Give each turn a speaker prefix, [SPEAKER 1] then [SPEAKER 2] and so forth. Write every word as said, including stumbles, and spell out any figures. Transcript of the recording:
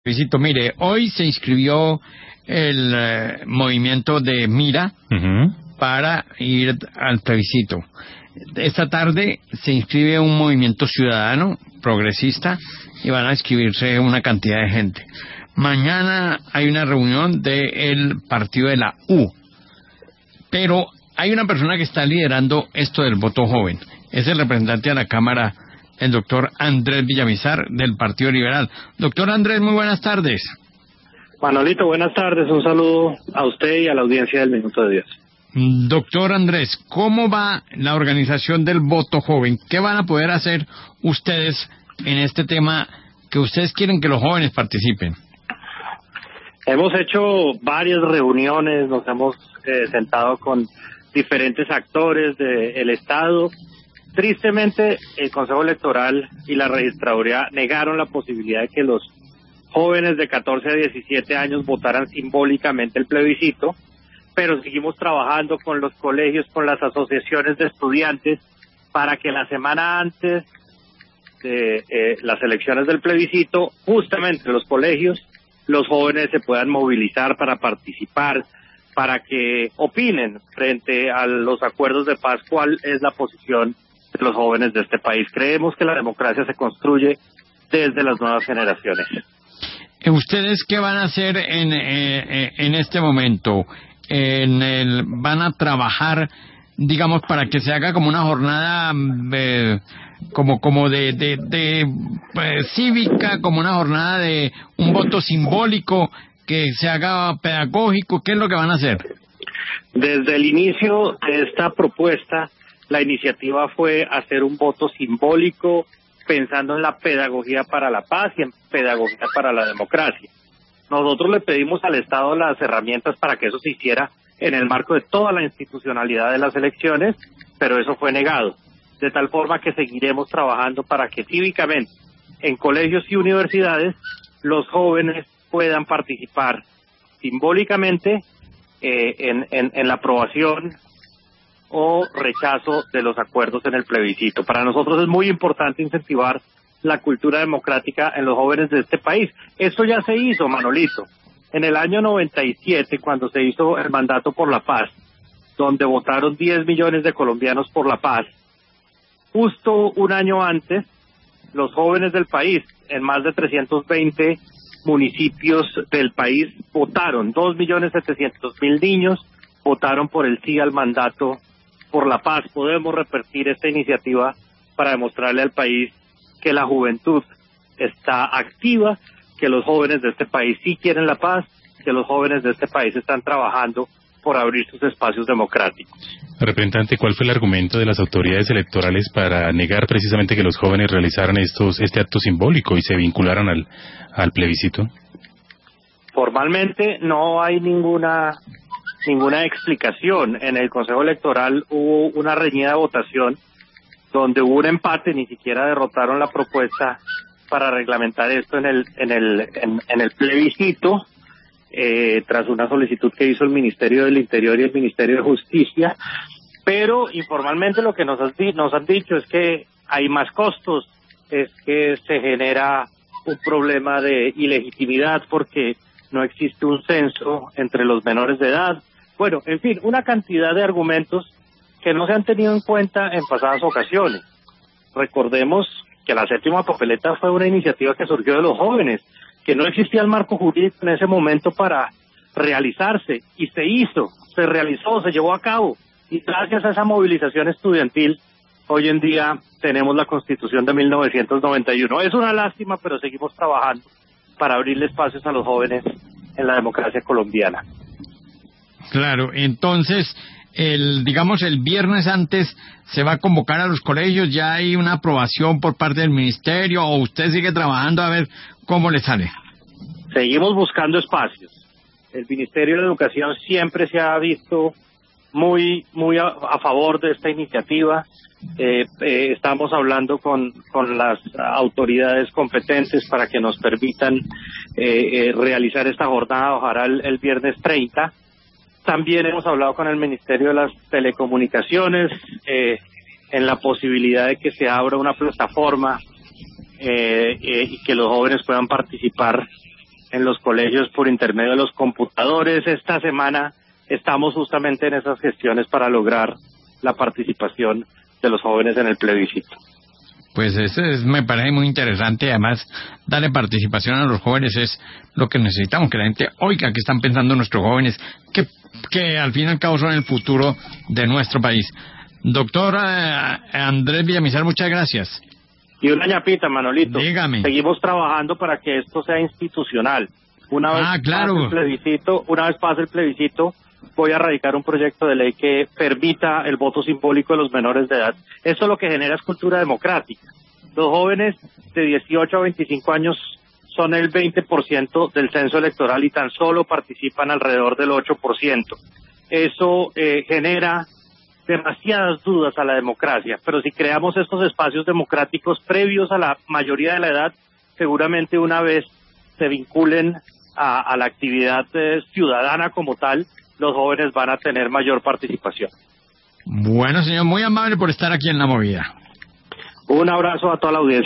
[SPEAKER 1] Luisito, mire, hoy se inscribió el eh, movimiento de Mira uh-huh. para ir al plebiscito. Esta tarde se inscribe un movimiento ciudadano progresista y van a inscribirse una cantidad de gente. Mañana hay una reunión del partido de la U, pero hay una persona que está liderando esto del voto joven. Es el representante de la Cámara, el doctor Andrés Villamizar, del Partido Liberal. Doctor Andrés, muy buenas tardes.
[SPEAKER 2] Manolito, buenas tardes. Un saludo a usted y a la audiencia del Minuto de Dios.
[SPEAKER 1] Doctor Andrés, ¿cómo va la organización del voto joven? ¿Qué van a poder hacer ustedes en este tema que ustedes quieren que los jóvenes participen?
[SPEAKER 2] Hemos hecho varias reuniones, nos hemos eh, sentado con diferentes actores del Estado. Tristemente, el Consejo Electoral y la Registraduría negaron la posibilidad de que los jóvenes de catorce a diecisiete años votaran simbólicamente el plebiscito, pero seguimos trabajando con los colegios, con las asociaciones de estudiantes, para que la semana antes de eh, las elecciones del plebiscito, justamente los colegios, los jóvenes se puedan movilizar para participar, para que opinen frente a los acuerdos de paz cuál es la posición de los jóvenes de este país. Creemos que la democracia se construye desde las nuevas generaciones.
[SPEAKER 1] ¿Ustedes qué van a hacer en, eh, en este momento? En el, ¿Van a trabajar, digamos, para que se haga como una jornada eh, como como de, de, de eh, cívica, como una jornada de un voto simbólico, que se haga pedagógico? ¿Qué es lo que van a hacer?
[SPEAKER 2] Desde el inicio de esta propuesta, la iniciativa fue hacer un voto simbólico pensando en la pedagogía para la paz y en pedagogía para la democracia. Nosotros le pedimos al Estado las herramientas para que eso se hiciera en el marco de toda la institucionalidad de las elecciones, pero eso fue negado. De tal forma que seguiremos trabajando para que cívicamente, en colegios y universidades, los jóvenes puedan participar simbólicamente eh, en, en, en la aprobación o rechazo de los acuerdos en el plebiscito. Para nosotros es muy importante incentivar la cultura democrática en los jóvenes de este país. Eso ya se hizo, Manolito, en el año noventa y siete, cuando se hizo el mandato por la paz, donde votaron diez millones de colombianos por la paz. Justo un año antes, los jóvenes del país, en más de trescientos veinte municipios del país, votaron. dos millones setecientos mil niños votaron por el sí al mandato por la paz. Podemos repetir esta iniciativa para demostrarle al país que la juventud está activa, que los jóvenes de este país sí quieren la paz, que los jóvenes de este país están trabajando por abrir sus espacios democráticos.
[SPEAKER 3] Representante, ¿cuál fue el argumento de las autoridades electorales para negar precisamente que los jóvenes realizaran estos este acto simbólico y se vincularan al, al plebiscito?
[SPEAKER 2] Formalmente no hay ninguna ninguna explicación. En el Consejo Electoral hubo una reñida votación donde hubo un empate, ni siquiera derrotaron la propuesta para reglamentar esto en el en el en, en el plebiscito, eh, tras una solicitud que hizo el Ministerio del Interior y el Ministerio de Justicia, pero informalmente lo que nos, has, nos han dicho es que hay más costos, es que se genera un problema de ilegitimidad porque no existe un censo entre los menores de edad. Bueno, en fin, una cantidad de argumentos que no se han tenido en cuenta en pasadas ocasiones. Recordemos que la séptima papeleta fue una iniciativa que surgió de los jóvenes, que no existía el marco jurídico en ese momento para realizarse, y se hizo, se realizó, se llevó a cabo, y gracias a esa movilización estudiantil, hoy en día tenemos la Constitución de mil novecientos noventa y uno. Es una lástima, pero seguimos trabajando para abrirle espacios a los jóvenes en la democracia colombiana.
[SPEAKER 1] Claro, entonces, el digamos el viernes antes se va a convocar a los colegios, ya hay una aprobación por parte del ministerio, o usted sigue trabajando a ver cómo le sale.
[SPEAKER 2] Seguimos buscando espacios. El Ministerio de Educación siempre se ha visto muy muy a, a favor de esta iniciativa. Eh, eh, estamos hablando con con las autoridades competentes para que nos permitan eh, eh, realizar esta jornada, ojalá el, el viernes treinta. También hemos hablado con el Ministerio de las Telecomunicaciones eh, en la posibilidad de que se abra una plataforma eh, eh, y que los jóvenes puedan participar en los colegios por intermedio de los computadores. Esta semana estamos justamente en esas gestiones para lograr la participación de los jóvenes en el plebiscito.
[SPEAKER 1] Pues eso es, me parece muy interesante. Además, darle participación a los jóvenes es lo que necesitamos, que la gente oiga que están pensando nuestros jóvenes, que, que al fin y al cabo son el futuro de nuestro país. Doctor eh, Andrés Villamizar, muchas gracias.
[SPEAKER 2] Y una ñapita, Manolito.
[SPEAKER 1] Dígame.
[SPEAKER 2] Seguimos trabajando para que esto sea institucional. Una vez
[SPEAKER 1] ah, claro.
[SPEAKER 2] pase el plebiscito, una vez pase el plebiscito, voy a radicar un proyecto de ley que permita el voto simbólico de los menores de edad. Eso lo que genera es cultura democrática. Los jóvenes de dieciocho a veinticinco años son el veinte por ciento del censo electoral y tan solo participan alrededor del ocho por ciento. Eso eh, genera demasiadas dudas a la democracia, pero si creamos estos espacios democráticos previos a la mayoría de la edad, seguramente una vez se vinculen a, a la actividad eh, ciudadana como tal, los jóvenes van a tener mayor participación.
[SPEAKER 1] Bueno, señor, muy amable por estar aquí en La Movida.
[SPEAKER 2] Un abrazo a toda la audiencia.